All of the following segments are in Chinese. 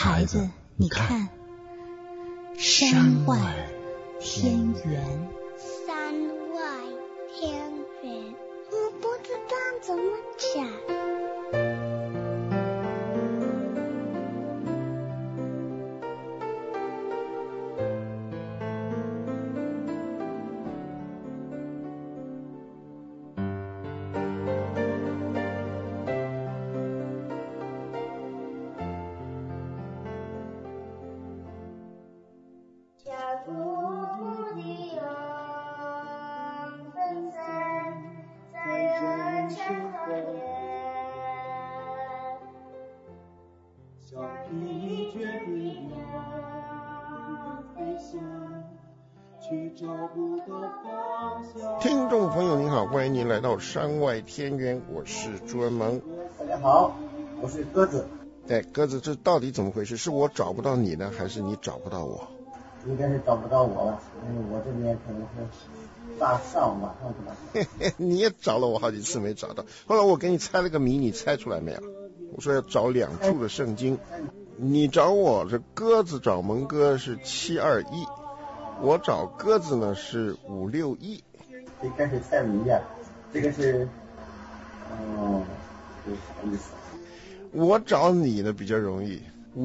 孩子，你看，山外天圆。 山外天圆，我不知道怎么讲。 听众朋友您好，欢迎您来到山外天圆，我是朱文萌。 大家好，我是鸽子。 鸽子，这到底怎么回事？是我找不到你呢，还是你找不到我？ 应该是找不到我了，因为我这边可能是马上就来。 你也找了我好几次没找到，后来我给你猜了个谜，你猜出来没有？我说要找两处的圣经，你找我，这鸽子找蒙哥是721，我找鸽子呢是561。 这开始猜谜呀，这个是这是啥意思？ 我找你呢比较容易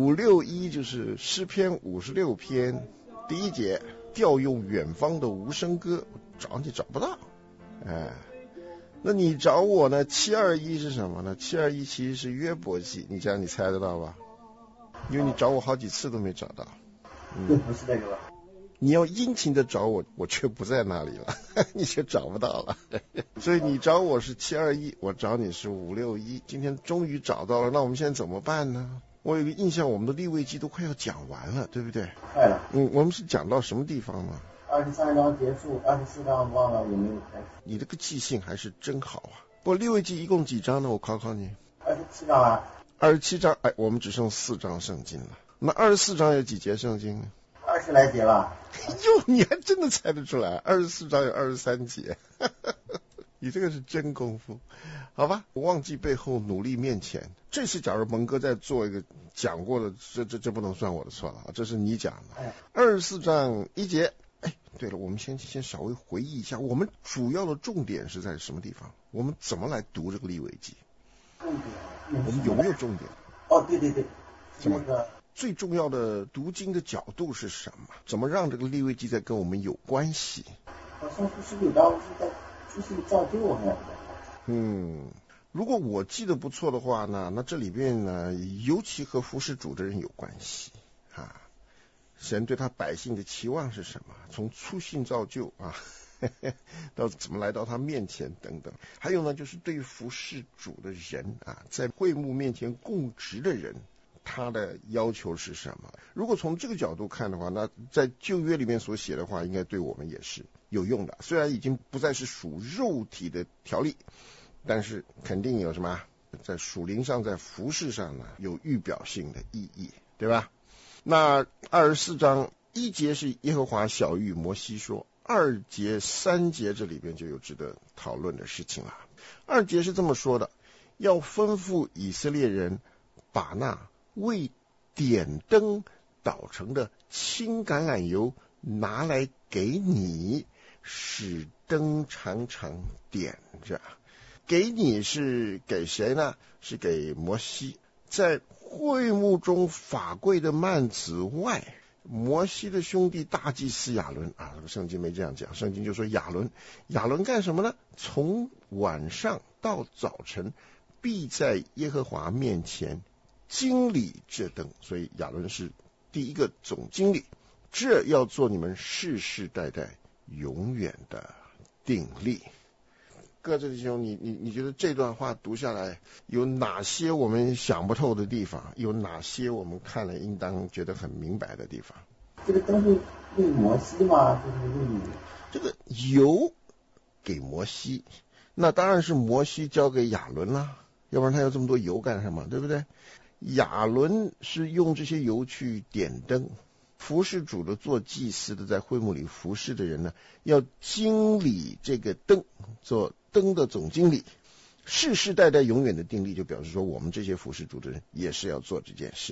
，561就是诗篇56篇第一节，调用远方的无声歌，找你找不到。那你找我呢？721是什么呢？721其实是约伯记，你这样你猜得到吧？因为你找我好几次都没找到。 不是这个吧？ 你要殷勤的找我，我却不在那里了，你却找不到了。所以你找我是721，我找你是561。今天终于找到了，那我们现在怎么办呢？我有个印象，我们的利未记都快要讲完了，对不对？ 快了。 我们是讲到什么地方呢 ？23章结束，24章忘了有没有开始。 你这个记性还是真好啊！不过利未记一共几章呢？我考考你。 27章啊。 27章，我们只剩4章圣经了。那24章有几节圣经呢 ？20来节吧。 哟，你还真的猜得出来，24章有23节。你这个是真功夫。好吧，忘记背后努力面前。这次假如蒙哥在做一个讲过的，这不能算我的错了，这是你讲的。24章1节。对了，我们先稍微回忆一下，我们主要的重点是在什么地方？我们怎么来读这个利未记？ 重点， 我们有没有重点？ 对， 什么？最重要的读经的角度是什么？怎么让这个利未记再跟我们有关系？ 好像是19章是在出信造就好像。 如果我记得不错的话呢，那这里边呢，尤其和服侍主的人有关系啊。神对他百姓的期望是什么？从出信造就啊，到怎么来到他面前等等。还有呢，就是对服侍主的人啊，在会幕面前供职的人，他的要求是什么？如果从这个角度看的话，那在旧约里面所写的话，应该对我们也是有用的。虽然已经不再是属肉体的条例，但是肯定有什么在属灵上，在服事上呢，有预表性的意义，对吧？那24章1节是耶和华晓谕摩西说，2节3节这里边就有值得讨论的事情了。2节是这么说的，要吩咐以色列人把那为点灯捣成的青橄榄油拿来给你，使灯常常点着。给你是给谁呢？是给摩西。在会幕中法柜的幔子外，摩西的兄弟大祭司亚伦啊，圣经没这样讲，圣经就说亚伦干什么呢？从晚上到早晨，必在耶和华面前经理这灯，所以亚伦是第一个总经理，这要做你们世世代代永远的定例。各位弟兄，你觉得这段话读下来有哪些我们想不透的地方？有哪些我们看了应当觉得很明白的地方？ 这个都是为摩西吗？就是为这个油给摩西，那当然是摩西交给亚伦啦，要不然他有这么多油干什么？对不对？亚伦是用这些油去点灯，服侍主的做祭司的，在会幕里服侍的人呢，要经理这个灯，做灯的总经理，世世代代永远的定例，就表示说我们这些服侍主的人也是要做这件事情。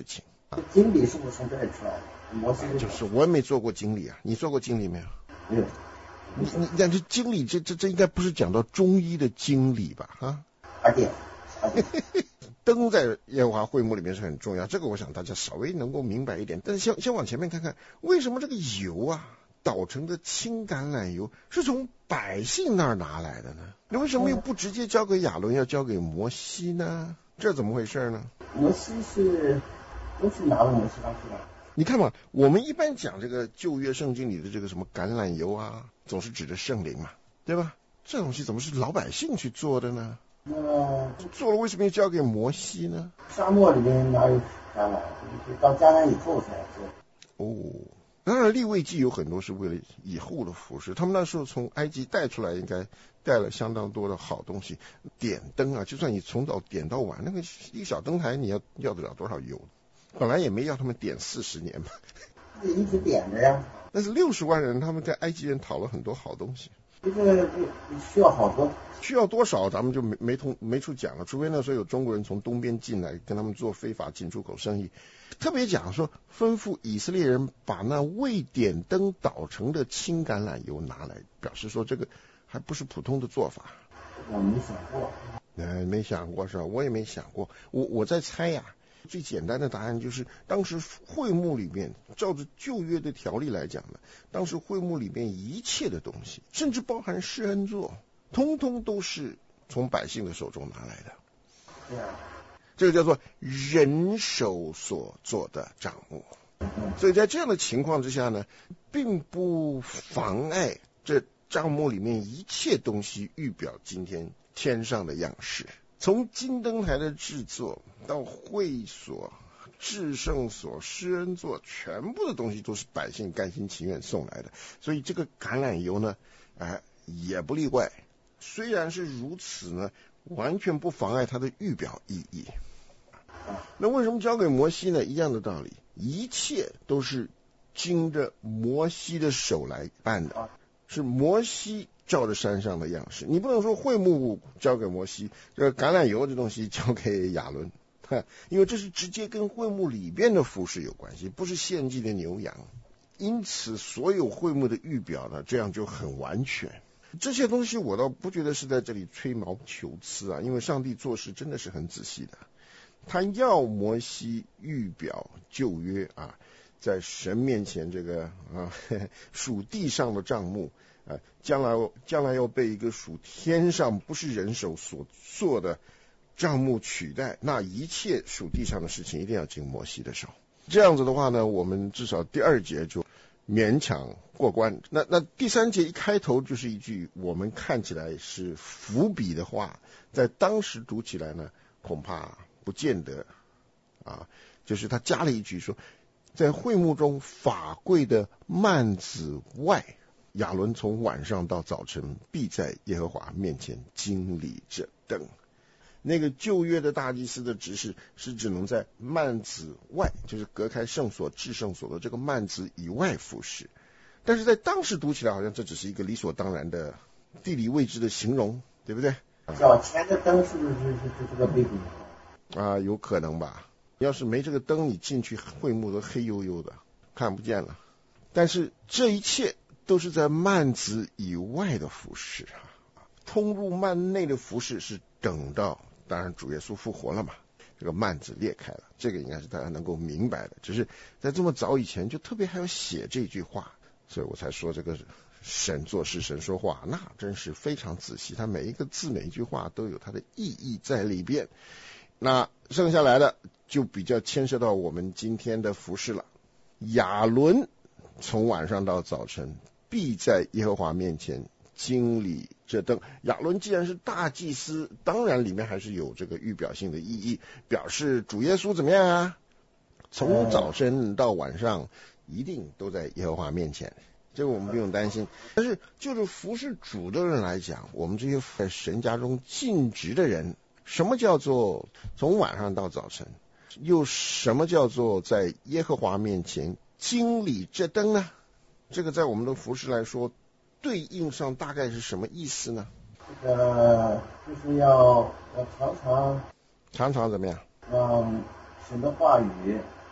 经理是不是从这里出来的？摩西就是我也没做过经理啊，你做过经理没有？ 没有。 你但是经理这应该不是讲到中医的经理吧？啊？ 茶点。 灯在耶和华会幕里面是很重要，这个我想大家稍微能够明白一点。但是先往前面看看，为什么这个油啊，捣成的青橄榄油是从百姓那儿拿来的呢？你为什么又不直接交给亚伦，要交给摩西呢？这怎么回事呢？ 摩西是拿了摩西上去的。 你看嘛，我们一般讲这个旧约圣经里的这个什么橄榄油啊，总是指着圣灵嘛，对吧？这东西怎么是老百姓去做的呢？做了为什么要交给摩西呢？ 沙漠里面哪有橄榄？到迦南以后才做。 哦，当然利未记有很多是为了以后的服饰，他们那时候从埃及带出来，应该带了相当多的好东西。点灯啊，就算你从早点到晚，那个一个小灯台你要得了多少油？本来也没要他们点40年嘛， 一直点着呀。 但是60万人他们在埃及人讨了很多好东西。 这个需要好多， 需要多少咱们就没处讲了，除非那时候有中国人从东边进来跟他们做非法进出口生意。特别讲说吩咐以色列人把那未点灯捣成的青橄榄油拿来，表示说这个还不是普通的做法。 我没想过。 没想过是吧？我也没想过。我在猜呀。最简单的答案就是，当时会幕里面照着旧约的条例来讲呢，当时会幕里面一切的东西，甚至包含施恩座，通通都是从百姓的手中拿来的。 对啊， 这个叫做人手所做的账目。所以在这样的情况之下呢，并不妨碍这账目里面一切东西预表今天天上的样式。从金灯台的制作到会所、至圣所、施恩座，全部的东西都是百姓甘心情愿送来的。所以这个橄榄油呢，也不例外。虽然是如此呢，完全不妨碍它的预表意义。那为什么交给摩西呢？一样的道理，一切都是经着摩西的手来办的，是摩西照着山上的样式。你不能说会幕交给摩西，这个橄榄油这东西交给亚伦，因为这是直接跟会幕里边的服饰有关系，不是献祭的牛羊。因此所有会幕的预表呢，这样就很完全。这些东西我倒不觉得是在这里吹毛求疵啊，因为上帝做事真的是很仔细的。他要摩西预表旧约啊，在神面前这个属地上的账目将来要被一个属天上不是人手所做的账目取代，那一切属地上的事情一定要经摩西的手。这样子的话呢，我们至少第2节就勉强过关。那第3节一开头就是一句我们看起来是伏笔的话，在当时读起来呢，恐怕不见得就是他加了一句说，在会幕中法柜的幔子外，亚伦从晚上到早晨必在耶和华面前经理着灯。那个旧约的大祭司的职事是只能在幔子外，就是隔开圣所至圣所的这个幔子以外服侍。但是在当时读起来好像这只是一个理所当然的地理位置的形容，对不对？ 脚前的灯是不是这个背景有可能吧。要是没这个灯，你进去会幕都黑黝黝的，看不见了。但是这一切都是在幔子以外的服侍通入幔内的服侍是等到当然主耶稣复活了嘛，这个幔子裂开了，这个应该是大家能够明白的。只是在这么早以前就特别还要写这句话，所以我才说这个神做事神说话那真是非常仔细，他每一个字每一句话都有它的意义在里边。那剩下来的就比较牵涉到我们今天的服事了。亚伦从晚上到早晨必在耶和华面前经理这灯。亚伦既然是大祭司，当然里面还是有这个预表性的意义，表示主耶稣怎么样啊？从早晨到晚上一定都在耶和华面前，这个我们不用担心。但是就是服侍主的人来讲，我们这些在神家中尽职的人，什么叫做从晚上到早晨？又什么叫做在耶和华面前经理这灯呢？这个在我们的服事来说，对应上大概是什么意思呢？ 这个就是要常常怎么样？ 神的话语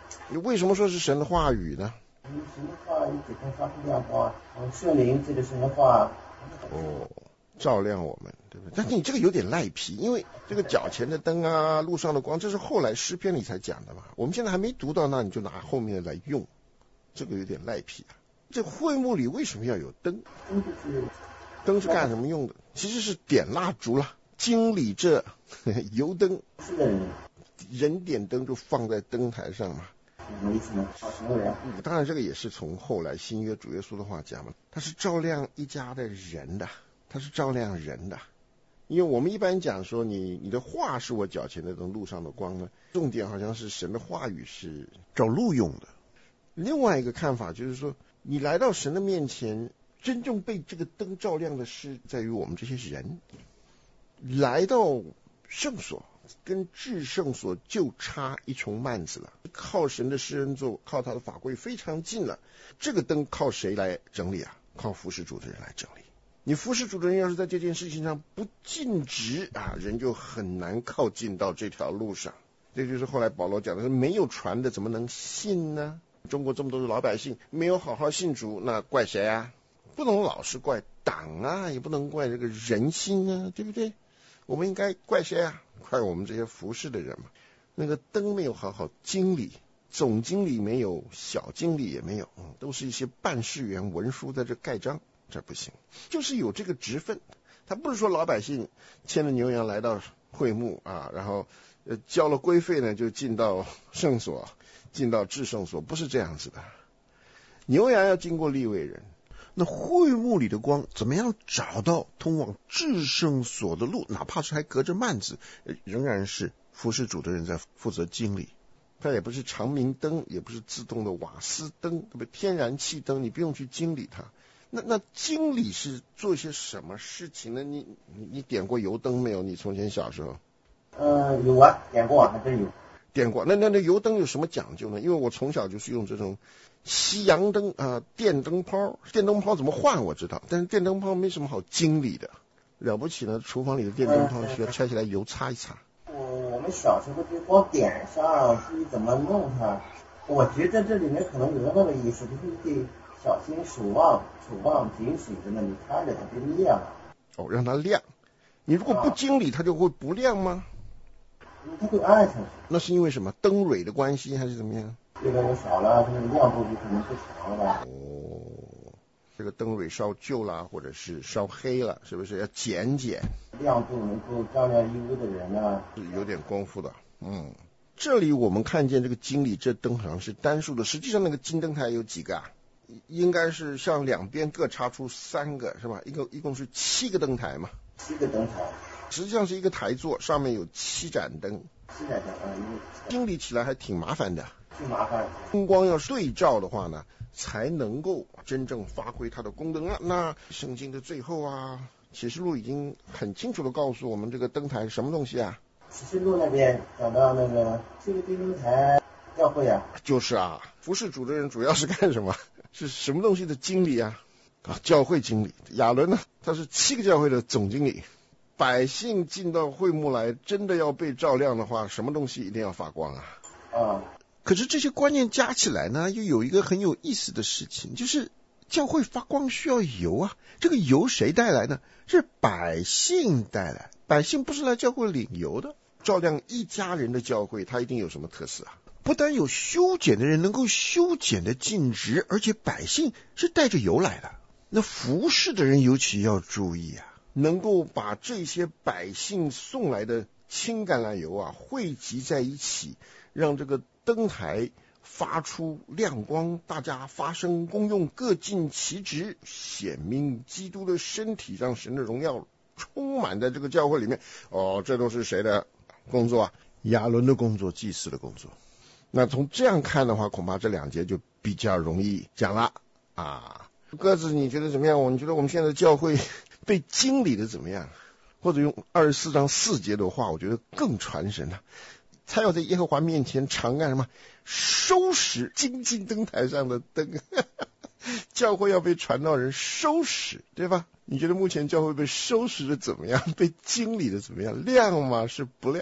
你为什么说是神的话语呢？ 神的话语只能发出亮光，圣灵这个神的话照亮我们，对不对？但是你这个有点赖皮，因为这个脚前的灯啊，路上的光，这是后来诗篇里才讲的嘛。我们现在还没读到那，你就拿后面来用，这个有点赖皮啊。这会幕里为什么要有灯？灯是干什么用的？其实是点蜡烛了。经理这油灯，人点灯就放在灯台上嘛。 什么意思呢？ 当然这个也是从后来新约主耶稣的话讲嘛，他是照亮一家的人的，他是照亮人的。因为我们一般讲说你的话是我脚前的灯，路上的光呢，重点好像是神的话语是照路用的。另外一个看法就是说，你来到神的面前，真正被这个灯照亮的是在于我们这些人。来到圣所跟至圣所就差一重幔子了，靠神的施恩座，靠他的法规非常近了。这个灯靠谁来整理啊？靠服侍主的人来整理。你服侍主的人要是在这件事情上不尽职啊，人就很难靠近到这条路上。这就是后来保罗讲的，是没有传的怎么能信呢？中国这么多的老百姓没有好好信主，那怪谁啊？不能老是怪党啊，也不能怪这个人心啊，对不对？我们应该怪谁啊？怪我们这些服侍的人嘛。那个灯没有好好经理，总经理没有，小经理也没有，都是一些办事员文书在这盖章，这不行。就是有这个职分，他不是说老百姓牵着牛羊来到会幕啊，然后交了规费呢就进到圣所，进到至圣所，不是这样子的。牛羊要经过利未人。 那会幕里的光怎么样找到通往至圣所的路？哪怕是还隔着幔子，仍然是服侍主的人在负责经理。 它也不是长明灯，也不是自动的瓦斯灯，对不对？天然气灯，你不用去经理它。那经理是做些什么事情呢？你点过油灯没有？你从前小时候？ 有啊，点过，还真有。 点过。那油灯有什么讲究呢？因为我从小就是用这种西洋灯啊，电灯泡。电灯泡怎么换我知道，但是电灯泡没什么好经理的。了不起呢，厨房里的电灯泡需要拆下来油擦一擦。 我们小时候就光点上，至于怎么弄它，我觉得这里面可能有那个意思，就是你得小心守望警醒着呢，你看着它就亮。 让它亮。你如果不经理，它就会不亮吗？ 它会暗下去。 那是因为什么？灯蕊的关系还是怎么样？ 越来越少了，这个亮度就可能不强了吧。 这个灯蕊烧旧了，或者是烧黑了，是不是要减？ 亮度能够照亮一屋的人呢， 是有点功夫的。这里我们看见这个经理这灯好像是单数的，实际上那个金灯台有几个啊？应该是向两边各插出3个，是吧？一共是7个灯台嘛。 7个灯台， 实际上是一个台座，上面有7盏灯。 7盏灯经理起来还挺麻烦的。 挺麻烦。 灯光要对照的话呢，才能够真正发挥它的功能啊。那圣经的最后啊，启示录已经很清楚的告诉我们，这个灯台是什么东西啊？ 启示录那边讲到那个这个灯台教会啊， 就是啊，服侍主的人主要是干什么？是什么东西的经理啊？教会经理。亚伦呢，他是7个教会的总经理。百姓进到会幕来，真的要被照亮的话，什么东西一定要发光啊？ 可是这些观念加起来呢，又有一个很有意思的事情，就是教会发光需要油啊。这个油谁带来呢？是百姓带来。百姓不是来教会领油的。 照亮一家人的教会，它一定有什么特色啊？ 不但有修剪的人能够修剪的尽职，而且百姓是带着油来的。那服侍的人尤其要注意啊， 能够把这些百姓送来的轻橄榄油啊汇集在一起，让这个灯台发出亮光，大家发声功用，各尽其职，显明基督的身体，让神的荣耀充满在这个教会里面。这都是谁的工作啊？ 亚伦的工作，祭司的工作。 那从这样看的话，恐怕这2节就比较容易讲了啊。鸽子，你觉得怎么样？你觉得我们现在的教会被经理的怎么样？或者用24章4节的话，我觉得更传神了。他要在耶和华面前常干什么？收拾金金灯台上的灯。教会要被传道人收拾，对吧？你觉得目前教会被收拾的怎么样？被经理的怎么样？亮吗？是不亮？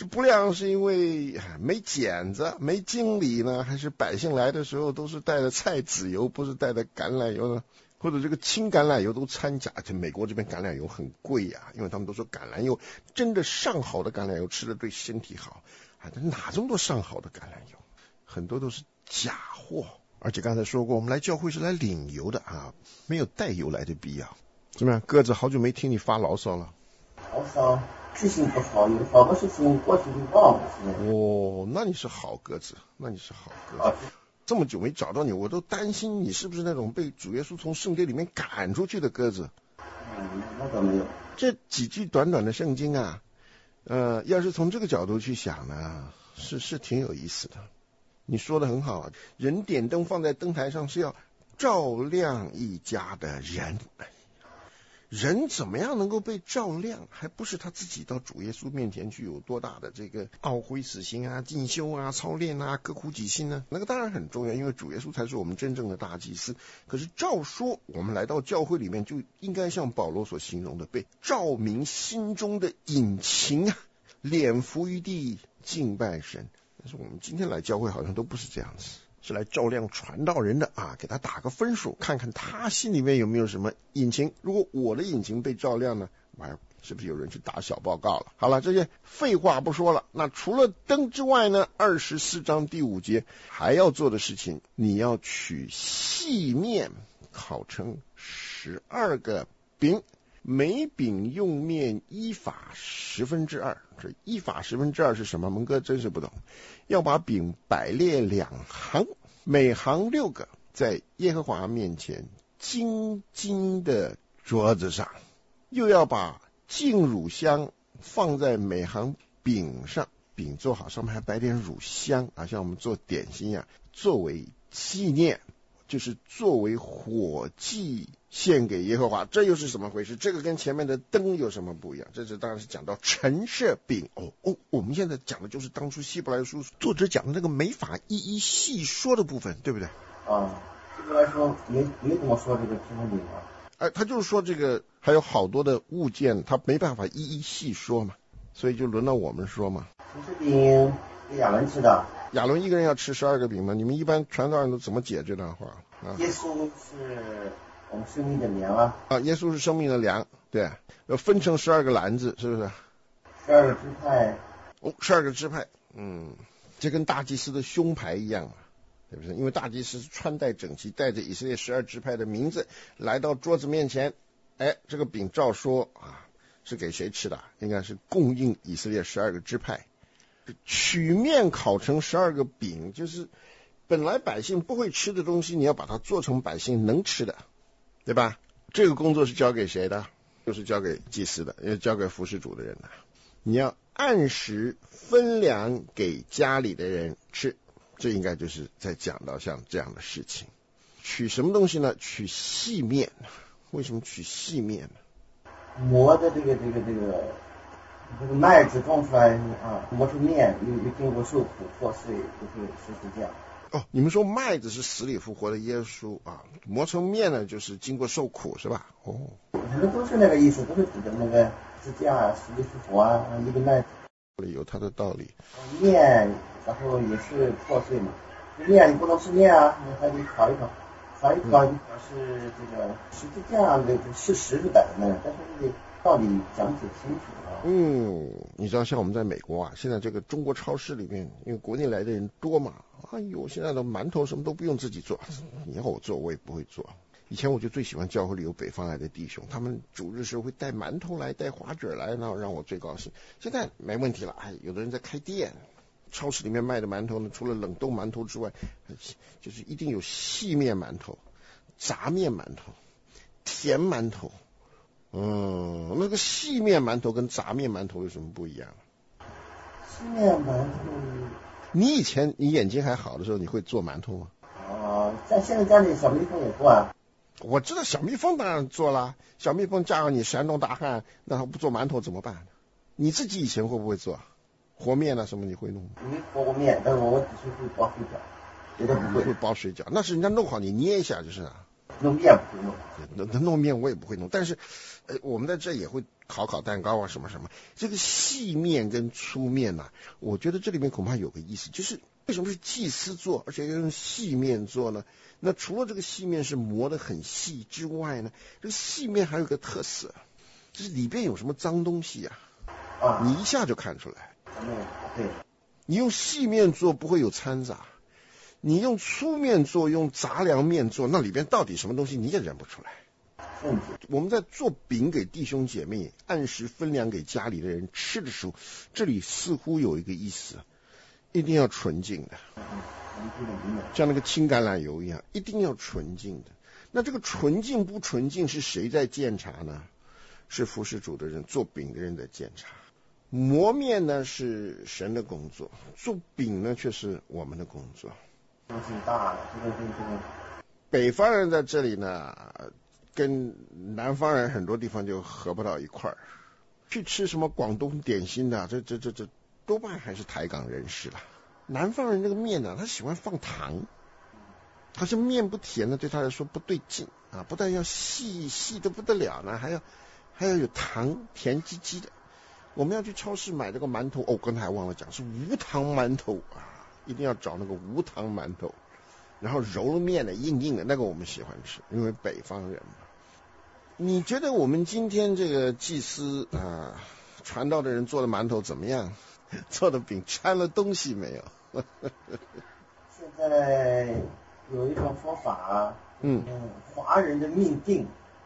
这不亮是因为没剪子、没经理呢，还是百姓来的时候都是带的菜籽油，不是带的橄榄油呢？或者这个清橄榄油都掺假？这美国这边橄榄油很贵呀，因为他们都说橄榄油真的上好的橄榄油吃的对身体好，哪这么多上好的橄榄油？很多都是假货。而且刚才说过，我们来教会是来领油的啊，没有带油来的必要。怎么样，鸽子？好久没听你发牢骚了。 牢骚，记性不好，有好多事情过去就忘了。 哦，那你是好鸽子，那你是好鸽子。这么久没找到你，我都担心你是不是那种被主耶稣从圣殿里面赶出去的鸽子。 那倒没有。 这几句短短的圣经啊，要是从这个角度去想呢，是挺有意思的。你说的很好啊，人点灯放在灯台上是要照亮一家的人。人怎么样能够被照亮？还不是他自己到主耶稣面前去有多大的这个懊悔死心啊、进修啊、操练啊、刻苦己心呢？那个当然很重要，因为主耶稣才是我们真正的大祭司。可是照说，我们来到教会里面就应该像保罗所形容的，被照明心中的引擎啊，脸伏于地敬拜神。但是我们今天来教会好像都不是这样子，是来照亮传道人的啊，给他打个分数，看看他心里面有没有什么引擎。如果我的引擎被照亮呢，是不是有人去打小报告了？好了，这些废话不说了。那除了灯之外呢，24章第5节还要做的事情，你要取细面烤成12个饼，每饼用面1法2/10。这1法2/10是什么？蒙哥真是不懂。要把饼摆列2行，每行6个，在耶和华面前金金的桌子上，又要把净乳香放在每行饼上，饼做好上面还摆点乳香啊，像我们做点心一样，作为纪念，就是作为火祭献给耶和华。这又是怎么回事？这个跟前面的灯有什么不一样？这是当然是讲到陈设饼。我们现在讲的就是当初希伯来书作者讲的那个没法一一细说的部分，对不对？ 希伯来书没怎么说这个陈设饼啊。 他就是说这个还有好多的物件，他没办法一一细说嘛，所以就轮到我们说嘛。 陈设饼给亚伦吃的。 亚伦一个人要吃12个饼吗？你们一般传道人都怎么解这段话啊？ 耶稣是我们生命的粮啊！ 耶稣是生命的粮，对，要分成12个篮子，是不是 ？12个支派。 12个支派，这跟大祭司的胸牌一样嘛，对不对？因为大祭司是穿戴整齐，带着以色列12支派的名字来到桌子面前，这个饼照说啊，是给谁吃的？应该是供应以色列12个支派。取面烤成12个饼，就是本来百姓不会吃的东西，你要把它做成百姓能吃的，对吧？这个工作是交给谁的？就是交给祭司的，也交给服侍主的人的。你要按时分粮给家里的人吃，这应该就是在讲到像这样的事情。取什么东西呢？取细面。为什么取细面呢？ 磨的这个麦子种出来啊，磨成面，又经过受苦破碎，就是十字架。 你们说麦子是死里复活的耶稣啊，磨成面呢，就是经过受苦，是吧？ 可能都是那个意思，都是指的那个十字架、死里复活啊，一个麦子。 有它的道理。 面，然后也是破碎嘛。面你不能吃面啊，你还得烤一烤，烤一烤就表示这个十字架的事实是摆在那儿，但是这个道理讲解清楚啊。 你知道像我们在美国啊，现在这个中国超市里面，因为国内来的人多嘛，现在的馒头什么都不用自己做，你要我做我也不会做。以前我就最喜欢教会里有北方来的弟兄，他们主日时候会带馒头来，带花卷来，然后让我最高兴。现在没问题了，有的人在开店，超市里面卖的馒头呢，除了冷冻馒头之外，就是一定有细面馒头、炸面馒头、甜馒头。那个细面馒头跟炸面馒头有什么不一样？ 细面馒头， 你以前你眼睛还好的时候，你会做馒头吗？ 在现在家里小蜜蜂也做啊。 我知道小蜜蜂当然做了，小蜜蜂嫁给你山东大汉，那他不做馒头怎么办？你自己以前会不会做和面啊什么？你会弄吗？ 没和过面，但是我只是会包水饺，别的不会。 会包水饺，那是人家弄好你捏一下就是。 弄面不会弄， 弄面我也不会弄，但是我们在这也会烤蛋糕啊什么什么。这个细面跟粗面呐，我觉得这里面恐怕有个意思，就是为什么是祭司做，而且要用细面做呢？那除了这个细面是磨得很细之外呢，这个细面还有个特色，就是里边有什么脏东西啊，你一下就看出来。 对， 你用细面做不会有掺杂，你用粗面做，用杂粮面做，那里边到底什么东西你也认不出来。我们在做饼给弟兄姐妹按时分粮给家里的人吃的时候，这里似乎有一个意思，一定要纯净的，像那个青橄榄油一样，一定要纯净的。那这个纯净不纯净是谁在检查呢？是服侍主的人，做饼的人在检查。磨面呢是神的工作，做饼呢却是我们的工作。 东西大了，这个北方人在这里呢，跟南方人很多地方就合不到一块儿。去吃什么广东点心的，这多半还是台港人士了。南方人这个面呢，他喜欢放糖，他是面不甜的，对他来说不对劲啊！不但要细的不得了呢，还要有糖，甜唧唧的。我们要去超市买这个馒头，刚才还忘了讲，是无糖馒头啊，一定要找那个无糖馒头，然后揉了面的硬硬的，那个我们喜欢吃，因为北方人嘛。你觉得我们今天这个祭司传道的人做的馒头怎么样？做的饼掺了东西没有？ 现在有一种说法，华人的命定，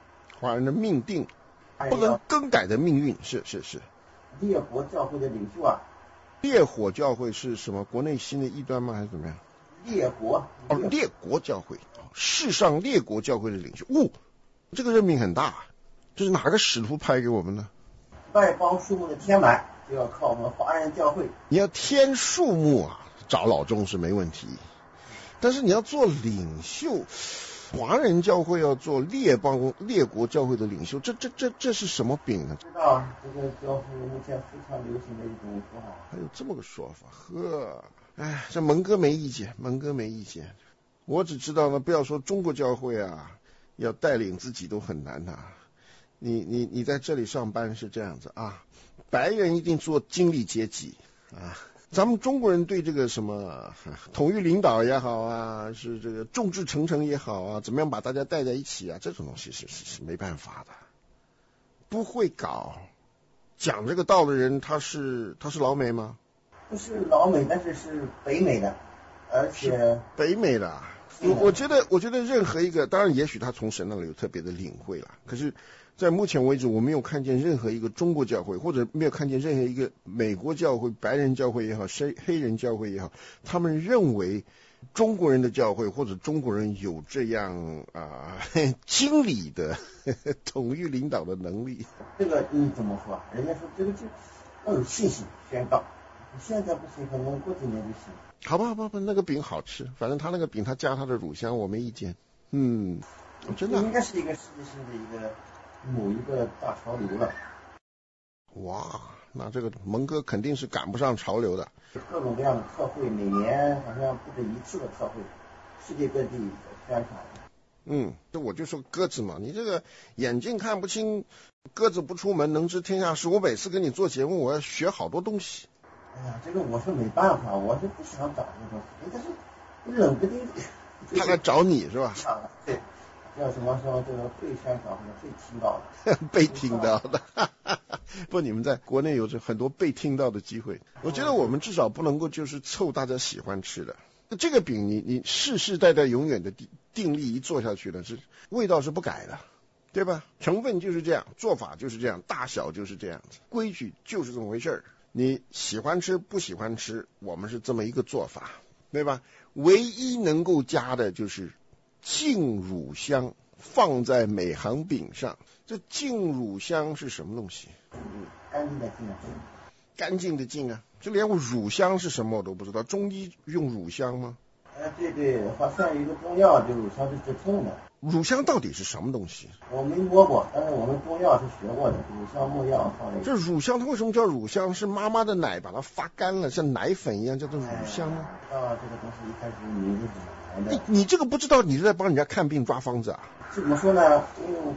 不能更改的命运，是。 烈火教会的领袖啊。 烈火教会是什么？国内新的异端吗？还是怎么样？ 烈国教会，世上列国教会的领袖。这个任命很大，这是哪个使徒派给我们呢？ 外邦数目的填满，就要靠我们华人教会。 你要添数目啊，找老钟是没问题，但是你要做领袖，华人教会要做列国教会的领袖，这是什么饼呢？ 知道这个教会目前非常流行的一种说法。 还有这么个说法，这蒙哥没意见。我只知道呢，不要说中国教会啊，要带领自己都很难啊。你在这里上班是这样子啊，白人一定做经理阶级啊。咱们中国人对这个什么统一领导也好啊，是这个众志成城也好啊，怎么样把大家带在一起啊，这种东西是没办法的，不会搞。讲这个道的人，他是老美吗？ 不是老美，但是是北美的，而且北美的。我觉得任何一个，当然也许他从神那里有特别的领会了，可是在目前为止，我没有看见任何一个中国教会，或者没有看见任何一个美国教会、白人教会也好，黑人教会也好，他们认为中国人的教会或者中国人有这样经理的统一领导的能力。 这个你怎么说？人家说这个就要有信心宣告，现在不行，可能过几年就行。 好吧，那个饼好吃，反正他那个饼他加他的乳香，我没意见。真的应该是一个世界性的某一个大潮流了。 哇，那这个蒙哥肯定是赶不上潮流的。 各种各样的特会，每年好像不止一次的特会，世界各地宣传。 这我就说鸽子嘛，你这个眼睛看不清，鸽子不出门能知天下事。我每次跟你做节目，我要学好多东西。 这个我是没办法，我是不想找这个东西，但是冷不丁他来找你是吧？ 对，叫什么说这个被宣传或者被听到的。 被听到的。不，你们在国内有着很多被听到的机会。我觉得我们至少不能够就是凑大家喜欢吃的。这个饼你世世代代永远的定力一做下去了，是味道是不改的，对吧？成分就是这样，做法就是这样，大小就是这样子，规矩就是这么回事儿。你喜欢吃不喜欢吃，我们是这么一个做法，对吧？唯一能够加的就是净乳香，放在每行饼上。这净乳香是什么东西？ 干净的净啊。 干净的净啊，这连我乳香是什么我都不知道。中医用乳香吗？ 对，好像有一个中药，就乳香是治痛的。 乳香到底是什么东西？ 我没摸过，但是我们中药是学过的，乳香没药放在。 这乳香它为什么叫乳香？是妈妈的奶把它发干了，像奶粉一样叫做乳香吗？ 这个东西一开始名字怎么来的？ 你这个不知道，你是在帮人家看病抓方子啊？ 怎么说呢？因为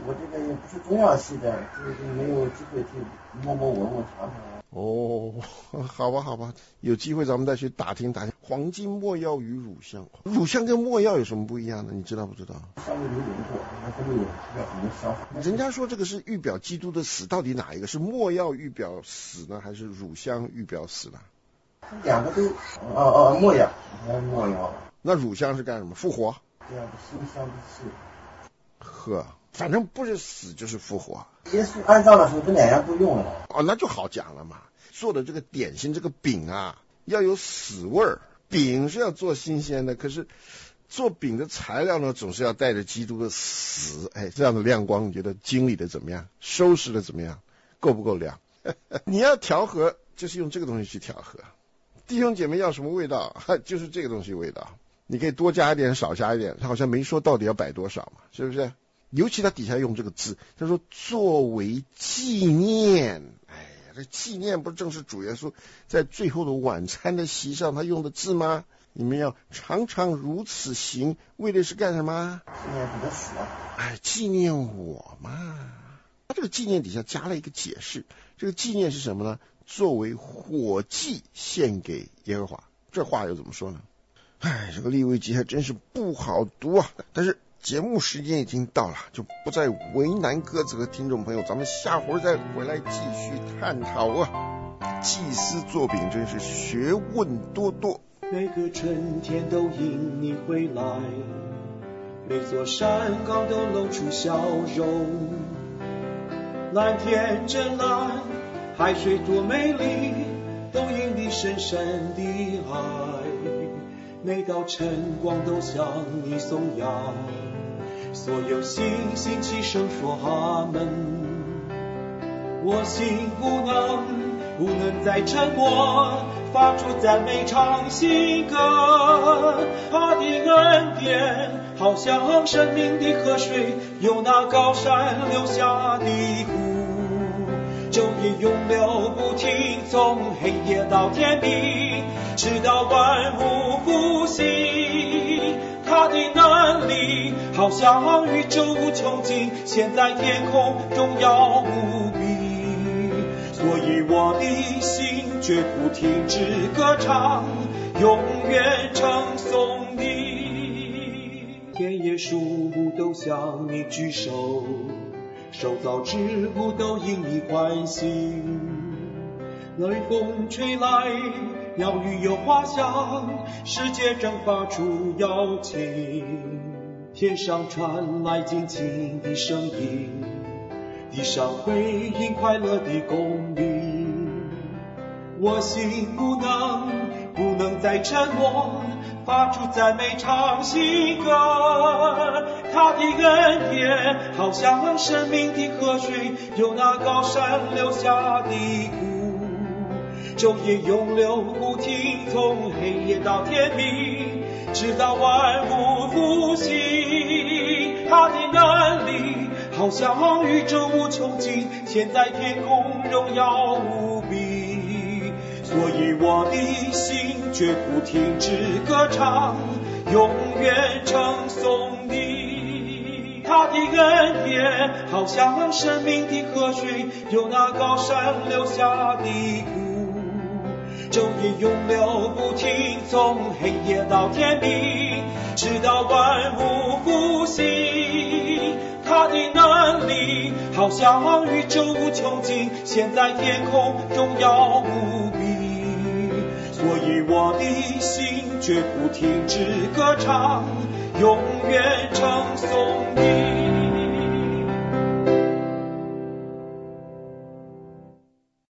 我这个也不是中药系的，就是没有机会去摸摸闻闻尝尝。 哦，好吧好吧，有机会咱们再去打听打听。黄金没药与乳香，乳香跟没药有什么不一样呢？你知道不知道？ 稍微有点过，那这个也要怎么消化？ 人家说这个是预表基督的死，到底哪一个是没药预表死呢，还是乳香预表死呢？ 两个都没药，没药。 那乳香是干什么？复活？ 这样的馨香之气。 呵，反正不是死就是复活。 耶稣按照的时候这两样都用了。 哦，那就好讲了嘛。做的这个点心这个饼啊，要有死味儿。饼是要做新鲜的，可是做饼的材料呢，总是要带着基督的死。哎，这样的亮光，你觉得经理的怎么样？收拾的怎么样？够不够亮？你要调和，就是用这个东西去调和。弟兄姐妹要什么味道，就是这个东西味道。你可以多加一点，少加一点，他好像没说到底要摆多少嘛，是不是？尤其他底下用这个字，他说作为纪念。哎呀，这纪念不正是主耶稣在最后的晚餐的席上他用的字吗？你们要常常如此行，为的是干什么？ 纪念你的死啊！ 哎，纪念我嘛。他这个纪念底下加了一个解释，这个纪念是什么呢？作为火祭献给耶和华。这话又怎么说呢？哎，这个利未记还真是不好读啊！但是节目时间已经到了，就不再为难鸽子和听众朋友，咱们下回再回来继续探讨啊！祭司做饼真是学问多多。 每个春天都迎你回来，每座山岗都露出笑容。蓝天真蓝，海水多美丽，都因你深深的爱。每道晨光都向你颂扬，所有星星齐声说阿门。我心不能再沉默，发出赞美唱新歌。他的恩典好像生命的河水，由那高山流下的湖，昼夜永流不停，从黑夜到天明，直到万物复兴。他的能力好像宇宙无穷尽，现在天空荣耀无比。所以我的心绝不停止歌唱，永远称颂你。田野树木都向你举手，受造之物都因你欢喜。冷风吹来，鸟语有花香，世界正发出邀请。天上传来静静的声音，地上回应快乐的公鸣。我心不能再沉默，发出赞美唱新歌。他的恩典好像生命的河水，由那高山流下的湖，昼夜永流不停，从黑夜到天明，直到万物复兴。他的能力好像宇宙无穷尽，现在天空荣耀无比。所以我的心绝不停止歌唱，永远称颂你。他的恩典好像生命的河水，由那高山流下的湖，昼夜永流不停，从黑夜到天明，直到万物复兴。他的能力好像宇宙无穷尽，现在天空荣耀无比。所以我的心绝不停止歌唱，永远称颂